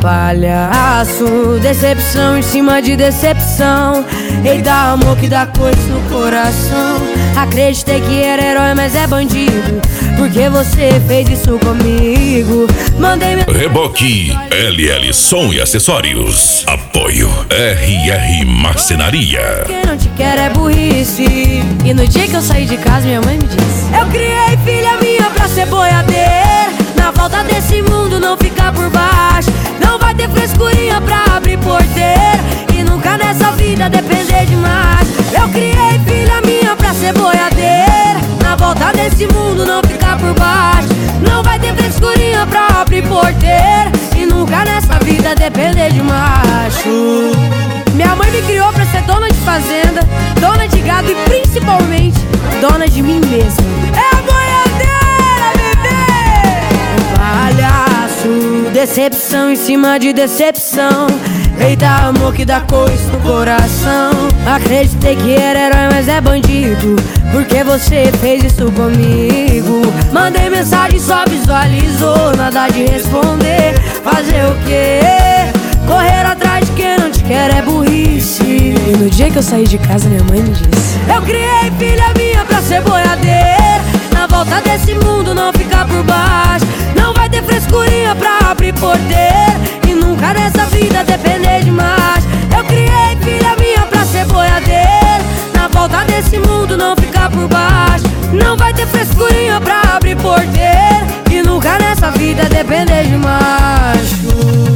palhaço, decepção em cima de decepção. Eita, amor que dá coisa no coração. Acreditei que era herói, mas é bandido, porque você fez isso comigo. Mandei meu... Reboque LL Som e Acessórios. Apoio RR Marcenaria. Quem não te quer é burrice. E no dia que eu saí de casa, minha mãe me disse: eu criei filha minha pra ser boiadeira. Na volta desse mundo não ficar por baixo. Não vai ter frescurinha pra abrir porteira. E nunca nessa vida depender demais. Eu criei filha minha pra ser boiadeira. Na volta desse mundo não ficar por baixo. Não vai ter frescurinha pra abrir porteira. E nunca nessa vida depender de macho. Minha mãe me criou pra ser dona de fazenda, dona de gado e principalmente dona de mim mesma. É a boiadeira, bebê! Palhaço, decepção em cima de decepção. Eita, amor que dá coisa no coração. Acreditei que era herói, mas é bandido, porque você fez isso comigo. Mandei mensagem, só visualizou, nada de responder. Fazer o quê? Correr atrás de quem não te quer é burrice. E no dia que eu saí de casa, minha mãe me disse: eu criei filha minha pra ser boiadeira. Na volta desse mundo não ficar por baixo. Não vai ter frescurinha pra abrir porteira. E nunca nessa vida depender de mais. Eu criei filha minha pra ser boiadeira. Na volta desse mundo não ficar por baixo. Não vai ter frescurinha pra abrir porteira. E nunca nessa vida depender de macho.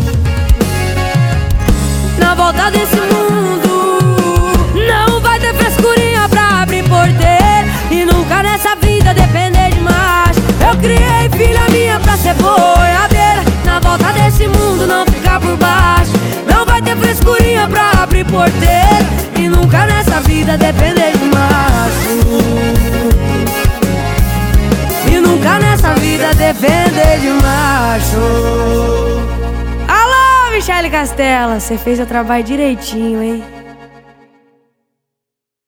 Na volta desse mundo não vai ter frescurinha pra abrir porteira. E nunca nessa vida depender de macho. Eu criei filha minha pra ser boiadeira. Na volta desse mundo não ficar por baixo. Não vai ter frescurinha pra abrir porteira. E nunca nessa vida depender de macho. E nunca nessa vida depender de macho. Michele Castela, você fez o trabalho direitinho, hein?